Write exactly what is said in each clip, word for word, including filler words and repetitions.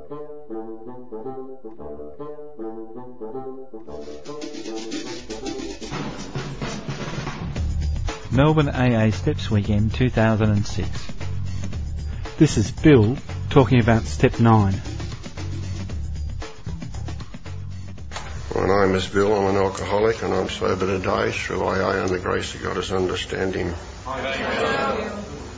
Melbourne A A Steps Weekend two thousand six. This is Bill talking about Step nine. My name is Bill, I'm an alcoholic and I'm sober today through A A and the grace of God as understanding. I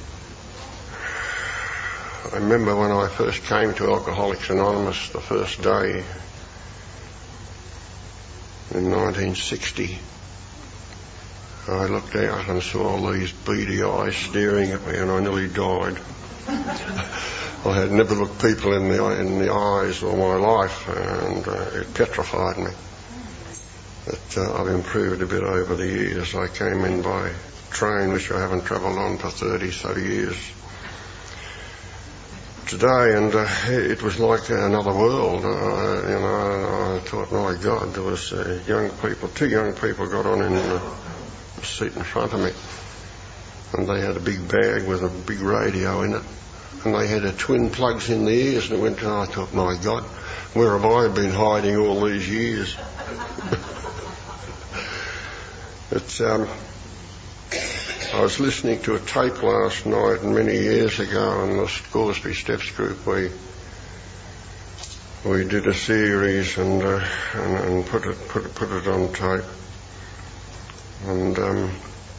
remember when I first came to Alcoholics Anonymous the first day in nineteen sixty. I looked out and saw all these beady eyes staring at me and I nearly died. I had never looked people in the in the eyes all my life and uh, it petrified me. But uh, I've improved a bit over the years. I came in by train, which I haven't travelled on for thirty so years today, and uh, it was like another world. Uh, you know, I thought, my God, there was uh, young people, two young people got on in uh, the seat in front of me, and they had a big bag with a big radio in it, and they had a twin plugs in the ears, and it went, oh, I thought, my God, where have I been hiding all these years? It's, um, I was listening to a tape last night many years ago in the Scoresby Steps group. We we did a series and uh, and, and put it put it put it on tape. And um,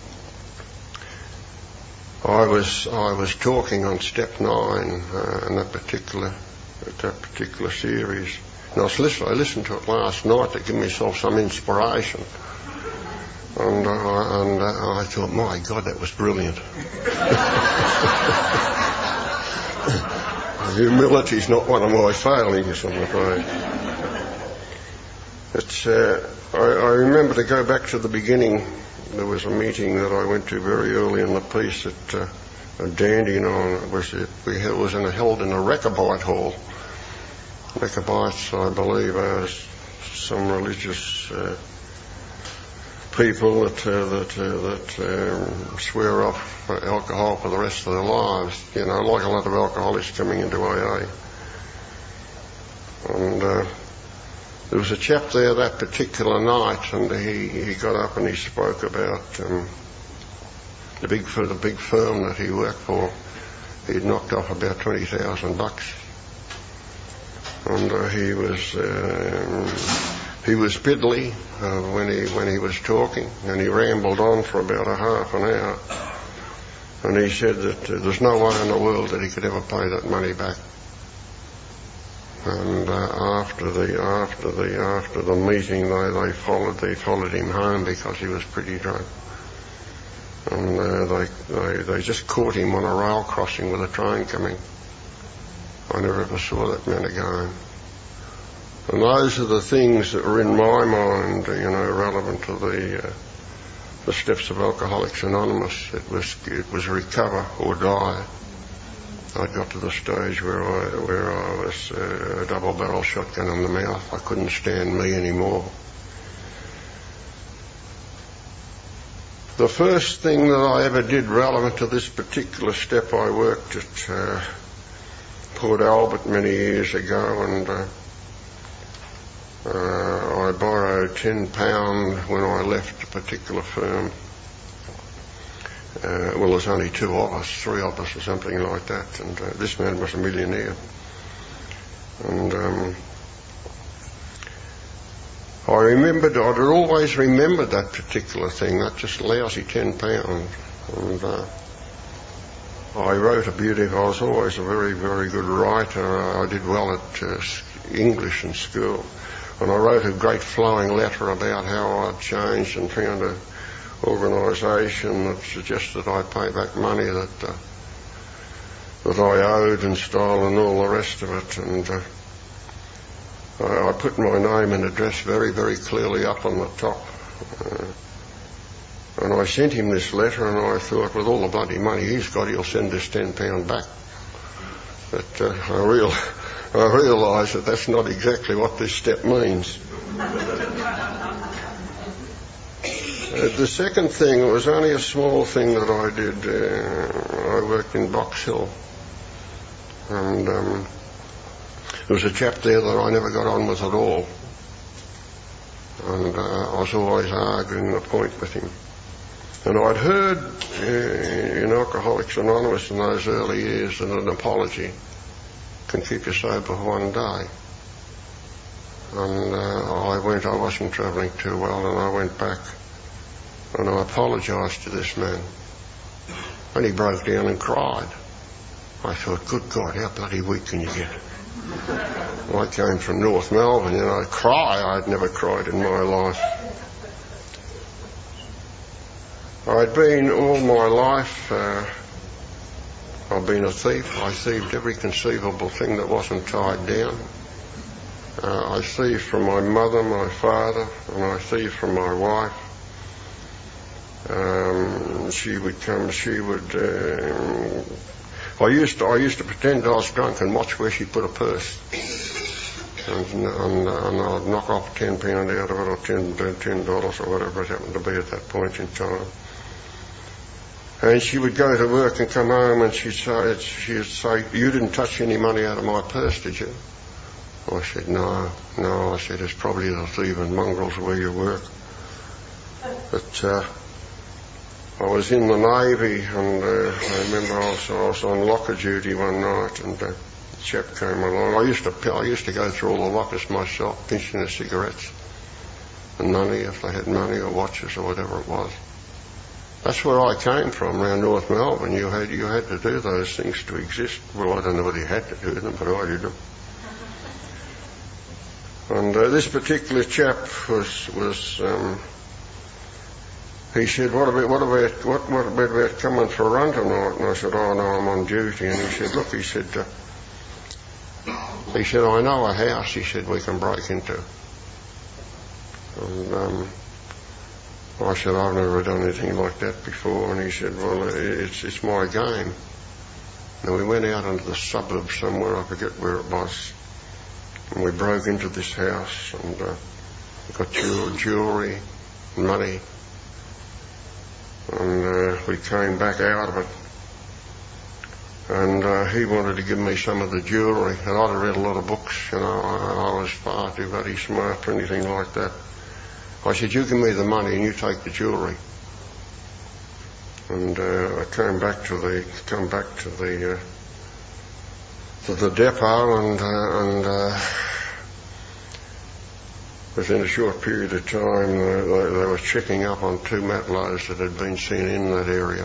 I was I was talking on Step Nine uh, in that particular that particular series. And I was listen, I listened to it last night to give myself some inspiration. And, uh, and uh, I thought, my God, that was brilliant. Humility's not one of my failings, I'm afraid. It's, uh, I, I remember, to go back to the beginning, there was a meeting that I went to very early in the piece at uh, Dandenong. It was, it, we, it was in a, held in a Rechabite hall. Rechabites, I believe, are some religious uh, people that uh, that uh, that um, swear off alcohol for the rest of their lives. You know, like a lot of alcoholics coming into A A. And uh, there was a chap there that particular night, and he, he got up and he spoke about um, the big for the big firm that he worked for. He'd knocked off about twenty thousand bucks, and uh, he was. Um, He was piddly uh, when he when he was talking, and he rambled on for about a half an hour. And he said that uh, there's no way in the world that he could ever pay that money back. And uh, after the after the after the meeting, they they followed they followed him home because he was pretty drunk. And uh, they they they just caught him on a rail crossing with a train coming. I never ever saw that man again. And those are the things that were in my mind, you know, relevant to the uh, the steps of Alcoholics Anonymous. It was it was recover or die. I got to the stage where I where I was uh, a double-barrel shotgun in the mouth. I couldn't stand me anymore. The first thing that I ever did relevant to this particular step, I worked at uh, Port Albert many years ago, and uh, Uh, I borrowed ten pounds when I left a particular firm. Uh, well, there's only two of us, three of us or something like that, and uh, this man was a millionaire. And um, I remembered, I'd always remembered that particular thing, that just lousy ten pounds. And uh, I wrote a beautiful, I was always a very, very good writer. I did well at uh, English in school. And I wrote a great flowing letter about how I'd changed and found an organisation that suggested I pay back money that uh, that I owed and stole and all the rest of it. And uh, I, I put my name and address very, very clearly up on the top. Uh, and I sent him this letter, and I thought, with all the bloody money he's got, he'll send this ten pound back. But uh, I real. I realised that that's not exactly what this step means. uh, the second thing, it was only a small thing that I did. Uh, I worked in Box Hill, and um, there was a chap there that I never got on with at all. And uh, I was always arguing the point with him. And I'd heard uh, in Alcoholics Anonymous in those early years that an apology can keep you sober for one day. And uh, I went, I wasn't travelling too well, and I went back and I apologised to this man. And he broke down and cried. I thought, good God, how bloody weak can you get? I came from North Melbourne, you know, cry, I'd never cried in my life. I'd been all my life, uh, I've been a thief. I thieved every conceivable thing that wasn't tied down. Uh, I thieved from my mother, my father, and I thieved from my wife. Um, she would come, she would, uh, I used to, I used to pretend I was drunk and watch where she put a purse. And, and, and I'd knock off ten pound out of it, or ten, ten dollars or whatever it happened to be at that point in time. And she would go to work and come home and she'd say, she'd say, you didn't touch any money out of my purse, did you? I said, no, no. I said, it's probably the thieving mongrels where you work. But uh, I was in the Navy, and uh, I remember I was, I was on locker duty one night, and uh, the chap came along. I used to I used to go through all the lockers myself, pinching the cigarettes and money, if they had money or watches or whatever it was. That's where I came from, around North Melbourne. You had you had to do those things to exist. Well, I don't know whether you had to do them, but I did them. And uh, this particular chap was was. Um, He said, what about, what about, what, what about coming for a run tonight? And I said, oh no, I'm on duty. And he said, look, he said, uh, he said, I know a house, he said, we can break into. And um, I said, I've never done anything like that before. And he said, well, it's, it's my game. And we went out into the suburbs somewhere, I forget where it was. And we broke into this house and uh, got jewellery, money. And uh, we came back out of it, and uh, he wanted to give me some of the jewellery, and I'd read a lot of books, you know, I, I was far too bloody smart for anything like that. I said, you give me the money and you take the jewellery. And uh, I came back to the, come back to the, uh, to the depot, and, uh, and uh, within a short period of time, uh, they, they were checking up on two Matlows that had been seen in that area.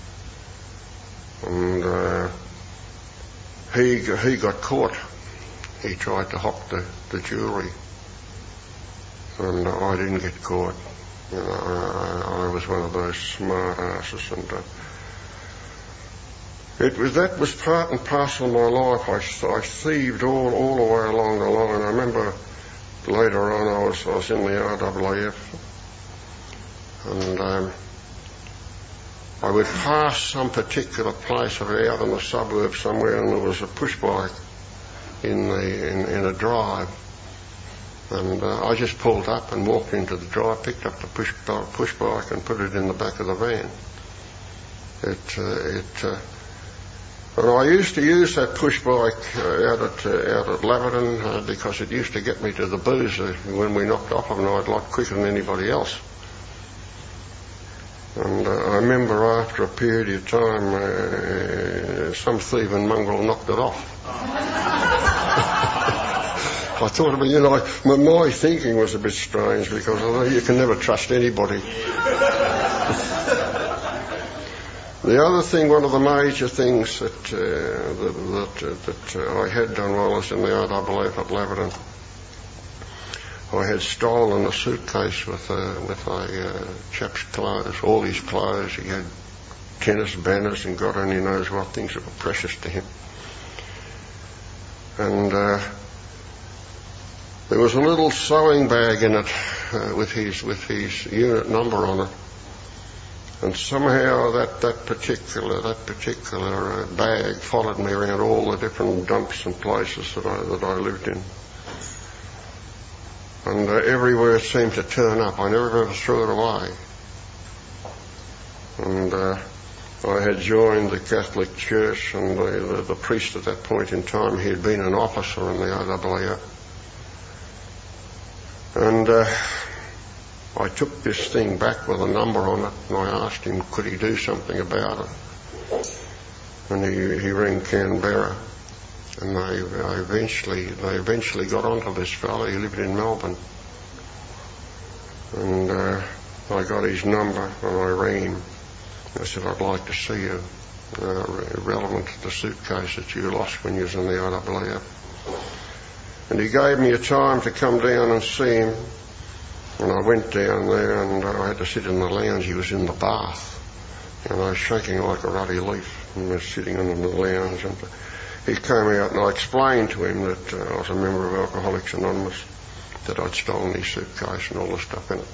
And uh, he he got caught. He tried to hawk the, the jewellery. And uh, I didn't get caught. You know, I, I was one of those smart asses. And uh, it was, that was part and parcel of my life. I, I thieved all, all the way along the line. I remember later on, I was, I was in the R A A F, and um, I would pass some particular place out in the suburbs somewhere, and there was a push bike in the in, in a drive, and uh, I just pulled up and walked into the drive, picked up the push push bike, and put it in the back of the van. It uh, it. Uh, And I used to use that push bike uh, out at uh, out at Laverton uh, because it used to get me to the booze uh, when we knocked off of a night a lot quicker than anybody else. And uh, I remember after a period of time, uh, some thieving mongrel knocked it off. I thought, you know, my, my thinking was a bit strange because I know you can never trust anybody. The other thing, one of the major things that uh, that, that, uh, that uh, I had done while I was in the R A A F at Laverton, I had stolen a suitcase with a, with a uh, chap's clothes, all his clothes. He had tennis banners and God only knows what things that were precious to him. And uh, there was a little sewing bag in it uh, with his with his unit number on it. And somehow that, that particular that particular uh, bag followed me around all the different dumps and places that I that I lived in, and uh, everywhere it seemed to turn up. I never ever threw it away. And uh, I had joined the Catholic Church, and the, the, the priest at that point in time, he had been an officer in the O W F. And uh, I took this thing back with a number on it, and I asked him, could he do something about it? And he, he rang Canberra, and they, they eventually they eventually got onto this fellow. He lived in Melbourne, and uh, I got his number, and I rang him. I said, I'd like to see you, uh, relevant to the suitcase that you lost when you was in the O W F. And he gave me a time to come down and see him. And I went down there, and uh, I had to sit in the lounge. He was in the bath, and I was shaking like a ruddy leaf, and I was sitting in the lounge. And he came out, and I explained to him that uh, I was a member of Alcoholics Anonymous, that I'd stolen his suitcase and all the stuff in it.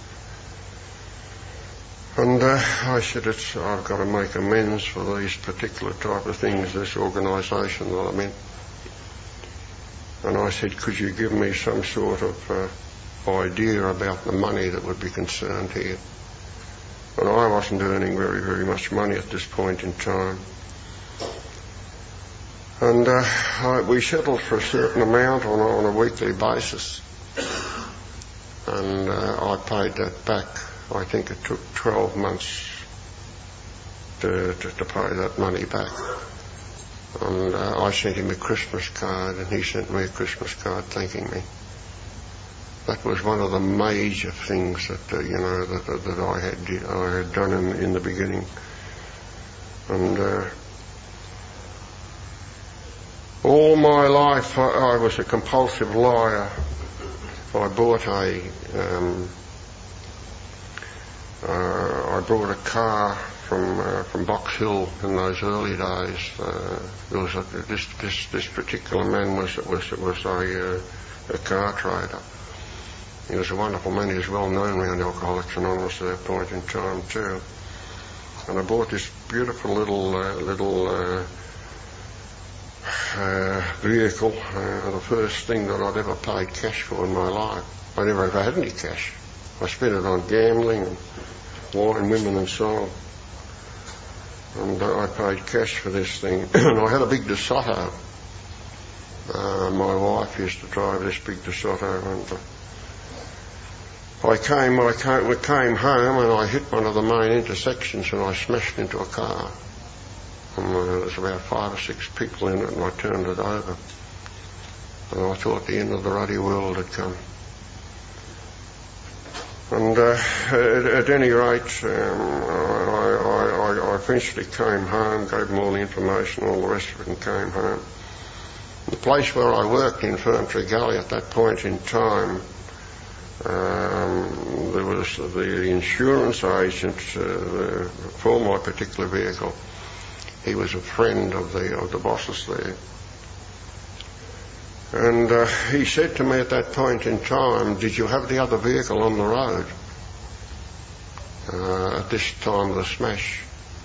And uh, I said, it's, I've got to make amends for these particular type of things, this organisation that I'm in. And I said, could you give me some sort of uh, idea about the money that would be concerned here? And I wasn't earning very, very much money at this point in time. And uh, I, we settled for a certain amount on, on a weekly basis. And uh, I paid that back. I think it took twelve months to, to, to pay that money back. And uh, I sent him a Christmas card, and he sent me a Christmas card thanking me. That was one of the major things that, uh, you know, that, that, that I had I had done in, in the beginning. And uh, all my life I, I was a compulsive liar. I bought a... Um, Uh, I brought a car from uh, from Box Hill in those early days. Uh, there was a, this this this particular man was was was a uh, a car trader. He was a wonderful man. He was well known around Alcoholics Anonymous at that point in time too. And I bought this beautiful little uh, little uh, uh, vehicle. Uh, the first thing that I'd ever paid cash for in my life. I never ever had any cash. I spent it on gambling and wine, women and so on. And uh, I paid cash for this thing. And I had a big DeSoto. Uh, my wife used to drive this big DeSoto. And uh, I came, I came, we came home, and I hit one of the main intersections, and I smashed into a car. And uh, there was about five or six people in it, and I turned it over. And I thought the end of the ruddy world had come. And uh, at, at any rate, um, I, I, I eventually came home, gave them all the information, all the rest of it, and came home. The place where I worked in Ferntree Gully at that point in time, um, there was the insurance agent uh, for my particular vehicle. He was a friend of the of the bosses there. And uh, he said to me at that point in time, did you have the other vehicle on the road uh, at this time of the smash?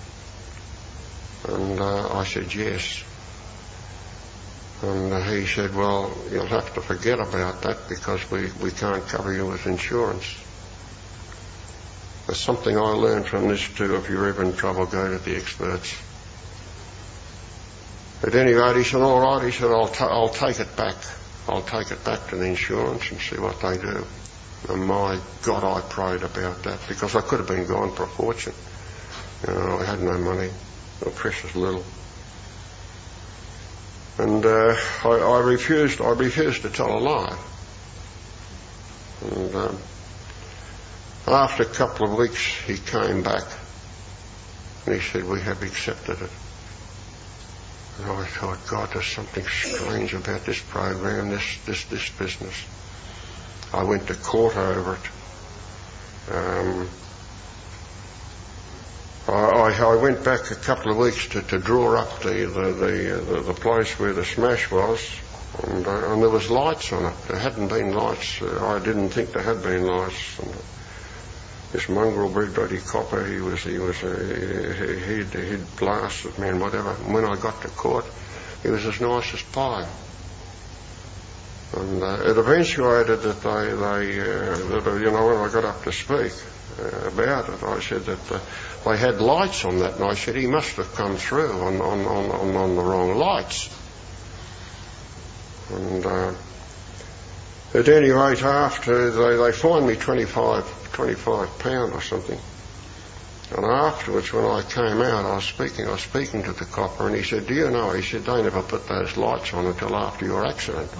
And uh, I said, yes. And uh, he said, well, you'll have to forget about that because we, we can't cover you with insurance. There's something I learned from this too. If you're ever in trouble, go to the experts. At any rate, he said, all right, he said, I'll, ta- I'll take it back. I'll take it back to the insurance and see what they do. And my God, I prayed about that because I could have been gone for a fortune. You know, I had no money, or precious little. And uh, I, I refused, I refused to tell a lie. And um, after a couple of weeks, he came back and he said, we have accepted it. And I thought, God, there's something strange about this program, this this this business. I went to court over it. Um, I, I, I went back a couple of weeks to, to draw up the the, the the the place where the smash was, and, uh, and there was lights on it. There hadn't been lights. Uh, I didn't think there had been lights. And, this mongrel bred bloody copper, he was, he was, uh, he'd, he'd blasted me and whatever. And when I got to court, he was as nice as pie. And uh, it eventuated that they, they uh, that, uh, you know, when I got up to speak uh, about it, I said that uh, they had lights on that, and I said he must have come through on, on, on, on, on the wrong lights. And uh, at any rate, after they, they fined me twenty-five, twenty-five pound or something. And afterwards, when I came out, I was speaking, I was speaking to the copper, and he said, "Do you know?" He said, "They never put those lights on until after your accident."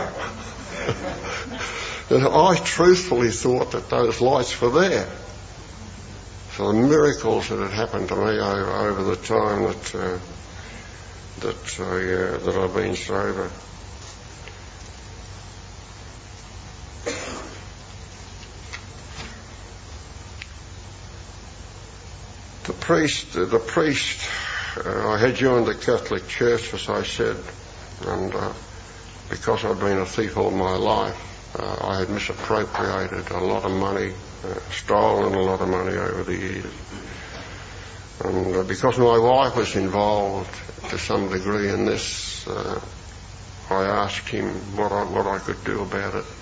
And I truthfully thought that those lights were there for the miracles that had happened to me over, over the time that uh, that I uh, that I've been sober. The priest, uh, the priest, uh, I had joined the Catholic Church, as I said, and uh, because I'd been a thief all my life, uh, I had misappropriated a lot of money, uh, stolen a lot of money over the years. And uh, because my wife was involved to some degree in this, uh, I asked him what I, what I could do about it.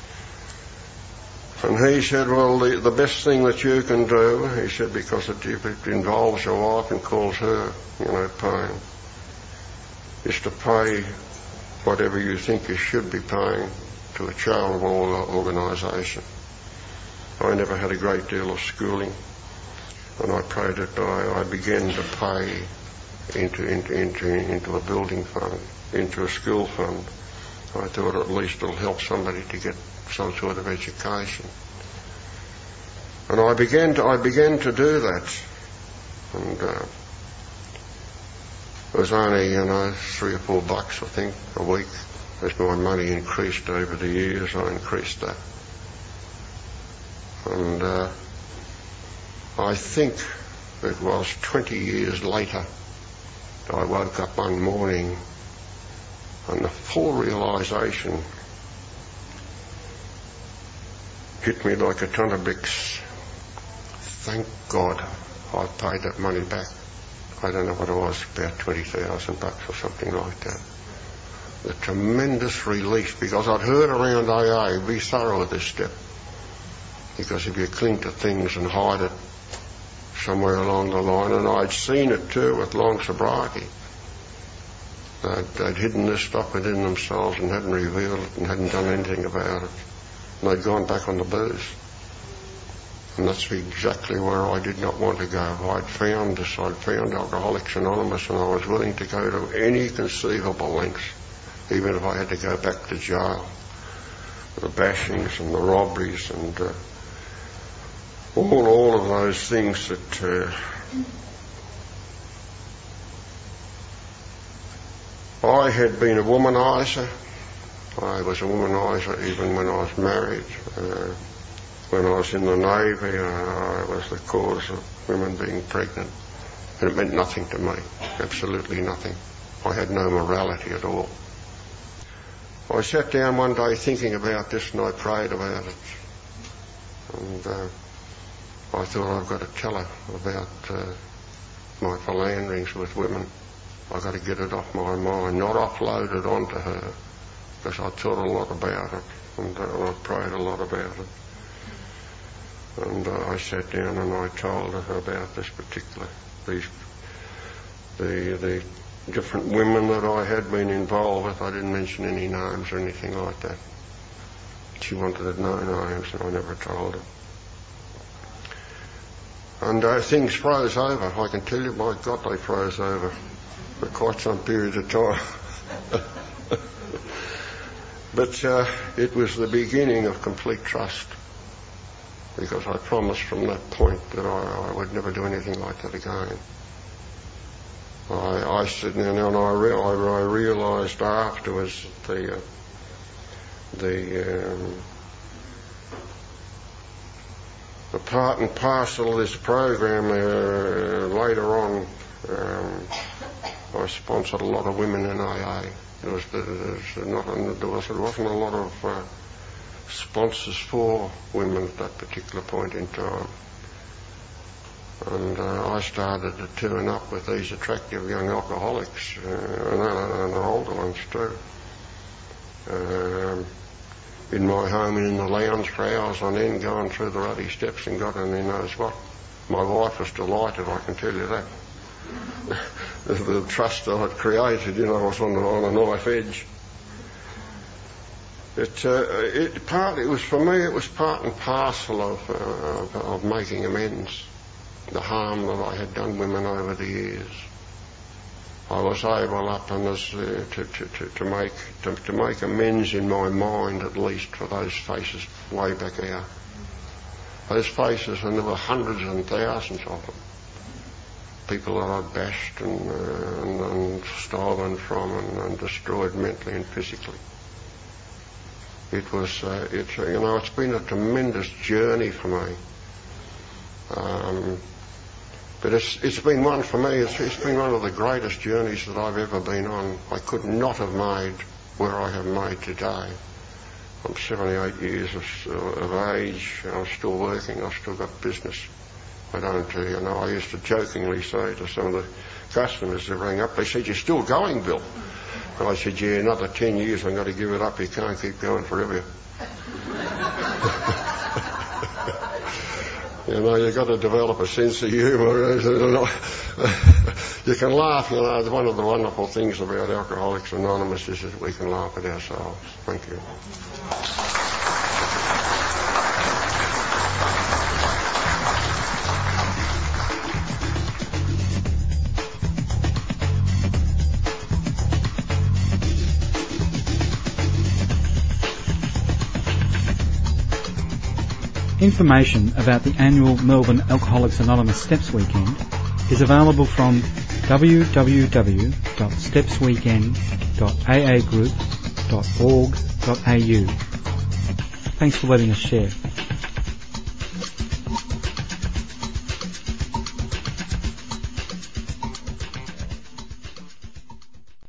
And he said, "Well, the, the best thing that you can do," he said, "because it, if it involves your wife and cause her, you know, pain, is to pay whatever you think you should be paying to a charitable organisation." I never had a great deal of schooling, and I prayed that I, I began to pay into, into, into, into a building fund, into a school fund. I thought at least it'll help somebody to get some sort of education. And I began to, I began to do that. And uh, it was only, you know, three or four bucks, I think, a week. As my money increased over the years, I increased that. And uh, I think it was twenty years later that I woke up one morning and the full realisation hit me like a ton of bricks. Thank God I've paid that money back. I don't know what it was, about twenty thousand bucks or something like that. The tremendous relief, because I'd heard around A A, be thorough with this step. Because if you cling to things and hide it somewhere along the line, and I'd seen it too with long sobriety, they'd, they'd hidden this stuff within themselves and hadn't revealed it and hadn't done anything about it. And they'd gone back on the booze. And that's exactly where I did not want to go. I'd found this, I'd found Alcoholics Anonymous, and I was willing to go to any conceivable lengths, even if I had to go back to jail. The bashings and the robberies and uh, all, all of those things that uh, I had been a womanizer. I was a womanizer even when I was married. Uh, when I was in the Navy, uh, I was the cause of women being pregnant. And it meant nothing to me, absolutely nothing. I had no morality at all. I sat down one day thinking about this, and I prayed about it. And uh, I thought, I've got to tell her about uh, my philanderings with women. I've got to get it off my mind, not offload it onto her, because I thought a lot about it, and uh, I prayed a lot about it. And uh, I sat down and I told her about this particular, these, the, the different women that I had been involved with. I didn't mention any names or anything like that. She wanted to know names, and I never told her. And uh, things froze over. I can tell you, my God, they froze over for quite some period of time. But uh, it was the beginning of complete trust, because I promised from that point that I, I would never do anything like that again. I, I said, and I, re- I, I realised afterwards the uh, the um, the part and parcel of this program. Uh, later on, um, I sponsored a lot of women in A A. There was, there was not there was there wasn't a lot of uh, sponsors for women at that particular point in time. And uh, I started to turn up with these attractive young alcoholics, uh, and, and the older ones too. um, in my home and in the lounge for hours on end, going through the ruddy steps, and God only knows what. My wife was delighted, I can tell you that. the, the trust that I'd created, you know, I was on, the, on a knife edge. It, uh, it part, it was for me, it was part and parcel of, uh, of, of making amends. The harm that I had done women over the years. I was able up and as, uh, to, to, to, to make to, to make amends in my mind, at least, for those faces way back there. Those faces, and there were hundreds and thousands of them. People that I'd bashed and, uh, and, and stolen from and, and destroyed mentally and physically. It was, uh, it's, you know, it's been a tremendous journey for me. Um, But it's, it's been one for me, it's, it's been one of the greatest journeys that I've ever been on. I could not have made where I have made today. I'm seventy-eight years of, of age, I'm still working, I've still got business. I don't, uh, you know, I used to jokingly say to some of the customers that rang up, they said, "You're still going, Bill?" And I said, "Yeah, another ten years I'm going to give it up, you can't keep going forever." You know, you've got to develop a sense of humour. You can laugh, you know. One of the wonderful things about Alcoholics Anonymous is that we can laugh at ourselves. Thank you. Information about the annual Melbourne Alcoholics Anonymous Steps Weekend is available from w w w dot steps weekend dot a a group dot org dot a u. Thanks for letting us share.